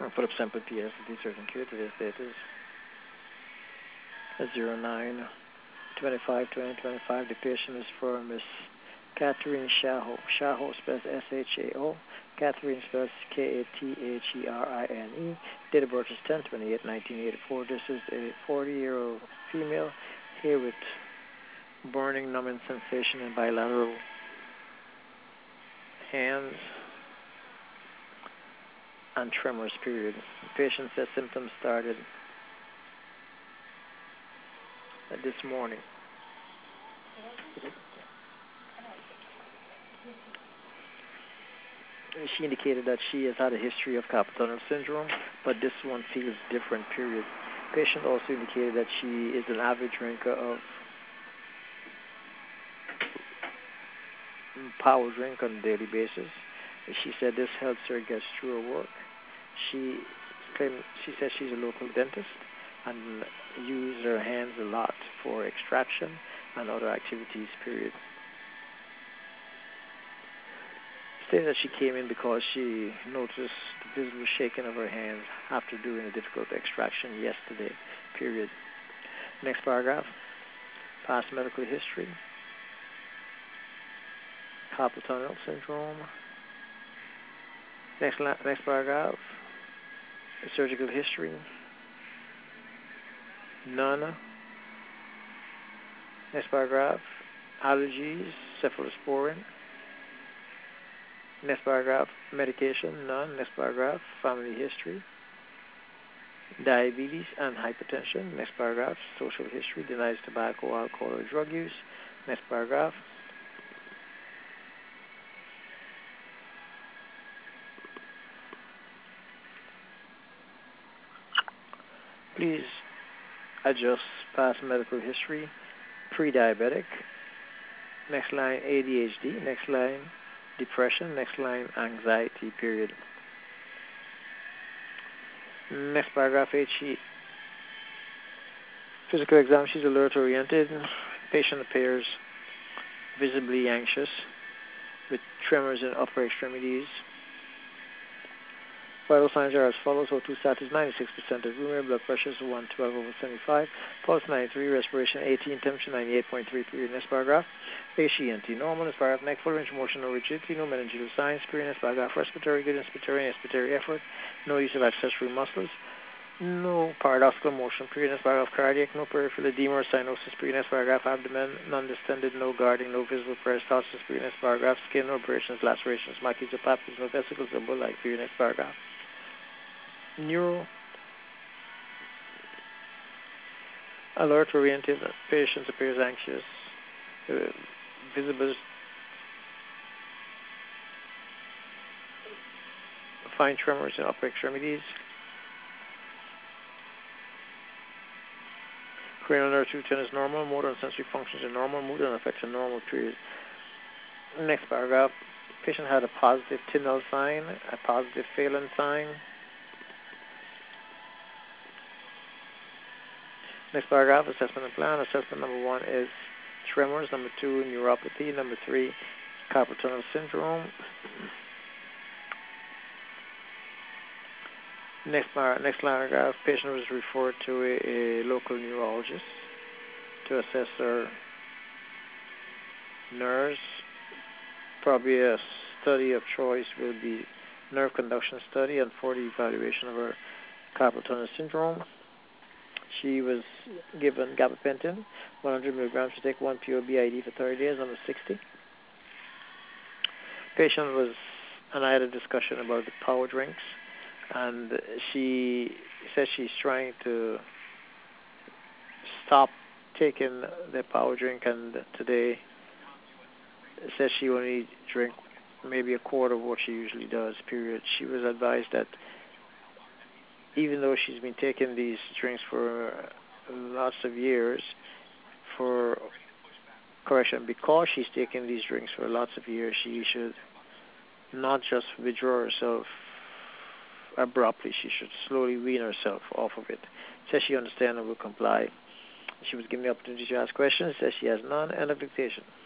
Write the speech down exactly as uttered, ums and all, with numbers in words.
For the sample P S, the certain cure. Today's date is zero nine twenty-five twenty twenty-five. The patient is for Miss Catherine Shaho. Shaho spells S H A O. Catherine spells K A T H E R I N E. Date of birth is ten twenty-eight nineteen eighty-four. This is a forty-year-old female here with burning, numbing sensation in bilateral hands and tremors, period. The patient says symptoms started this morning. She indicated that she has had a history of carpal tunnel syndrome, but this one feels different, period. Patient also indicated that she is an avid drinker of power drink on a daily basis. She said this helps her get through her work. She claimed, she says she's a local dentist and uses her hands a lot for extraction and other activities, period. Stated that she came in because she noticed the visible shaking of her hands after doing a difficult extraction yesterday, period. Next paragraph, past medical history, carpal tunnel syndrome. Next, next paragraph, surgical history, none. Next paragraph, allergies, cephalosporin. Next paragraph, medication, none. Next paragraph, family history, diabetes and hypertension. Next paragraph, social history, denies tobacco, alcohol, or drug use. Next paragraph, please adjust past medical history, pre-diabetic. Next line, A D H D. Next line, depression. Next line, anxiety, period. Next paragraph, H E. Physical exam, she's alert oriented. Patient appears visibly anxious with tremors in upper extremities. Vital signs are as follows. O two status ninety-six percent of room air, blood pressure is one twelve over seventy-five, pulse ninety-three, respiration eighteen, temperature ninety-eight point three, period. Next paragraph, A C N T normal. Next paragraph, neck full range of motion, no rigidity, no meningeal signs, period. Next paragraph, respiratory good, inspiratory, expiratory effort, no use of accessory muscles, no paradoxical motion, period. Next paragraph, cardiac, no peripheral edema or cyanosis, period. Next paragraph, abdomen, non-distended, no guarding, no visible peristalsis, period. Next paragraph, skin, no abrasions, lacerations, markings or papules, no vesicles or bull-like, period. Next paragraph, neuro, alert oriented, patient appears anxious, uh, visible fine tremors in upper extremities, cranial nerve two ten is normal, motor and sensory functions are normal, mood and affects are normal, period. Next paragraph, patient had a positive Tinel sign, a positive Phelan sign. Next paragraph, assessment and plan. Assessment number one is tremors. Number two, neuropathy. Number three, carpal tunnel syndrome. Next, par- next paragraph, patient was referred to a, a local neurologist to assess her nerves. Probably a study of choice will be nerve conduction study and for the evaluation of her carpal tunnel syndrome. She was given gabapentin, one hundred milligrams to take one P O B I D for thirty days, number sixty. Patient was, and I had a discussion about the power drinks, and she says she's trying to stop taking the power drink, and today says she only drink maybe a quarter of what she usually does, period. She was advised that even though she's been taking these drinks for lots of years, for correction, because she's taking these drinks for lots of years, she should not just withdraw herself abruptly. She should slowly wean herself off of it. Says she understands and will comply. She was given the opportunity to ask questions. Says she has none. End of dictation.